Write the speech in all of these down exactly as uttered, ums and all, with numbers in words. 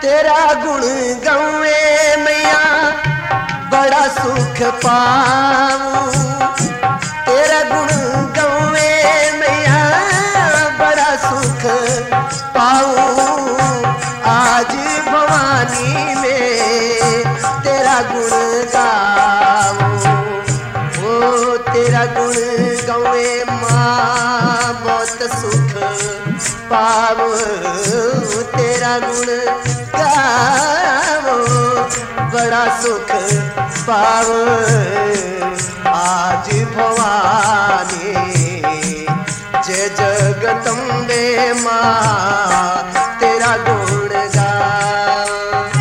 तेरा गुण गौए मैया बड़ा सुख पाऊं। तेरा गुण गौए मैया बड़ा सुख पाऊं। आज भवानी में तेरा गुण गाऊं। ओ तेरा गुण गौए माँ बहुत सुख पाऊं। तेरा गुण गाऊं बड़ा सुख पाऊं। आज भवानी जय जगदम्बे माँ तेरा गुण गाऊं।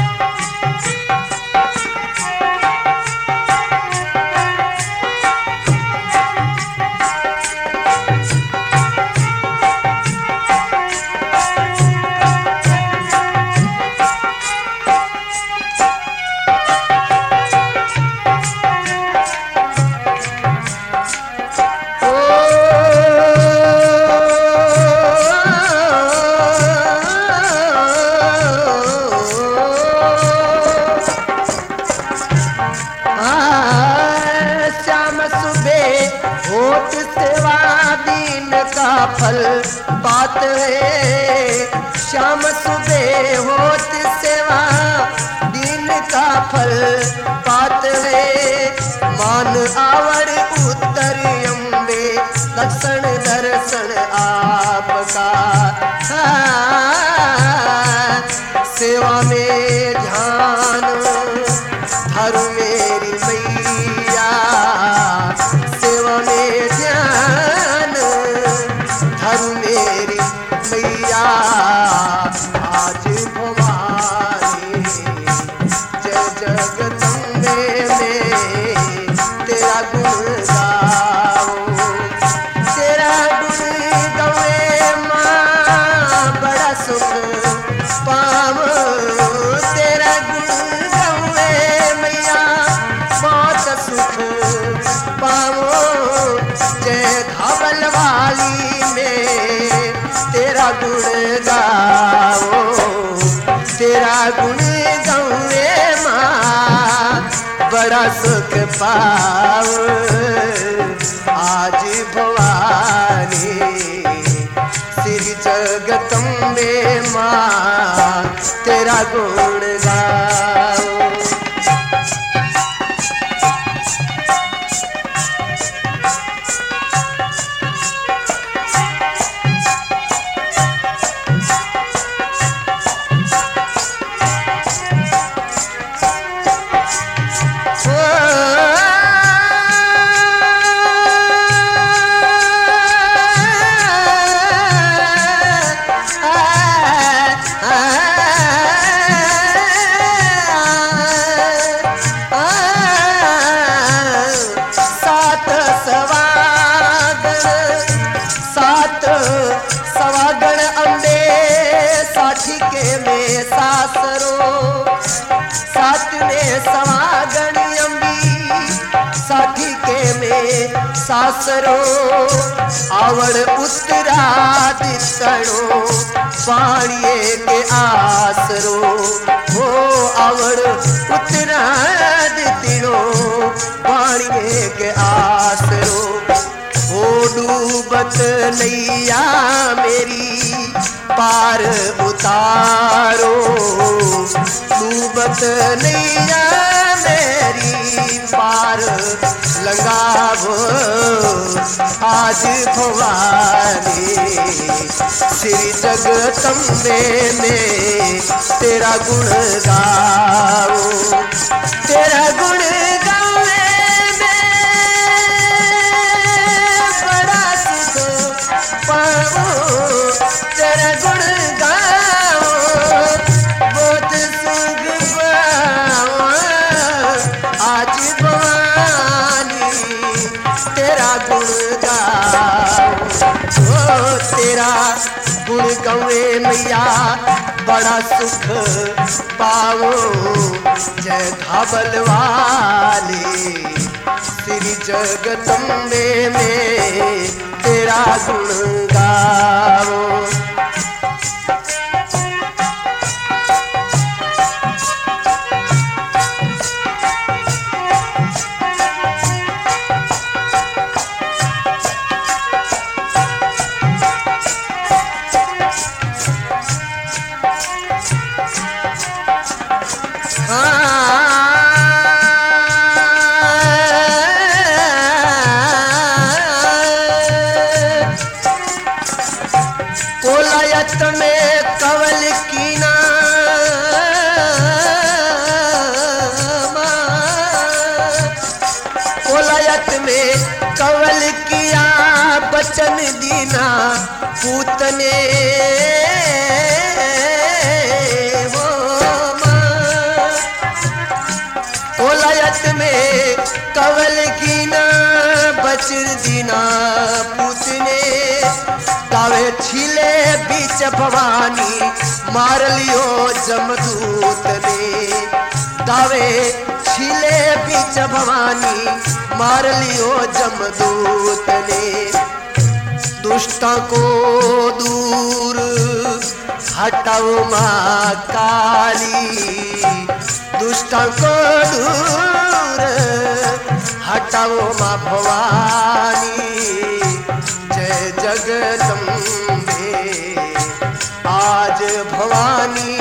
फल बात है शाम सुबह होत सेवा दिन का फल बात है। मान आवड़ उत्तर अम्बे लक्षण दर्शन आपका। सेवा में ध्यान धर मेरी मैया। सेवा में ध्यान धर मेरी मैया। आज भवानी जय जगदम्बे में तेरा गुण गाऊं। तेरा गुण गौए माँ बड़ा सुख पाऊं। तेरा गुण गौए मैया बहुत सुख पाऊं। जय धावल वाली में तेरा गुण गाओ। तेरा गुण गौए माँ बड़ा सुख पाओ। आज भवानी श्री जगदम्बे माँ तेरा गुण गाओ। सवागण अम्बे साठी के में सासरो। साथ में सवागण अम्बी साठी के में सासरो। आवड़ उत्तरादितणो पाणिये के आसरो। हो आवड़ उत्तरादितणो पाणिये के आसरो। ओ डूबत नैया मेरी पार उतारो। डूबत नैया मेरी पार लगावो। आज भवानी श्री जगदम्बे में तेरा गुण गाओ। तेरा गुण तेरा गुण गाओ बहुत सुख पाओ। आज भवानी तेरा गुण गाओ। ओ तेरा गुण गौए मैया बड़ा सुख पाओ। जय धावल वाली श्री जगदम्बे में तेरा गुण गाओ। में कवल की ना कोलायत में कवल किया बचन दीना पूतने वो माँ कोलायत में कवल की ना बचन दीना पूतने दावे छिले बीच भवानी मार लियो जमदूत ने दावे छिले बीच भवानी मार लियो जमदूत ने दुष्टा को दूर हटाओ माँ काली दुष्टा को दूर हटाओ माँ भवानी जय जगदम्बे आज भवानी